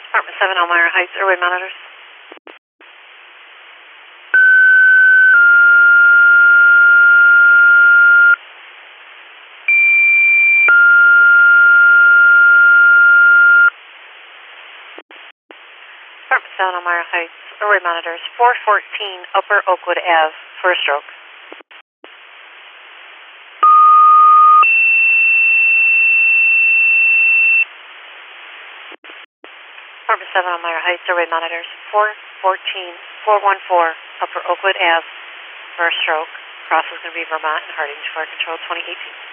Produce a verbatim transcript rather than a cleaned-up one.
Apartment seven, Elmira Heights, airway monitors. Apartment seven, Elmira Heights, airway monitors, four fourteen Upper Oakwood Ave, for a stroke. Apartment seven, Elmira Heights, airway monitors, four fourteen four one four Upper Oakwood Ave, for a stroke. Cross is going to be Vermont and Harding, Fire Control twenty eighteen.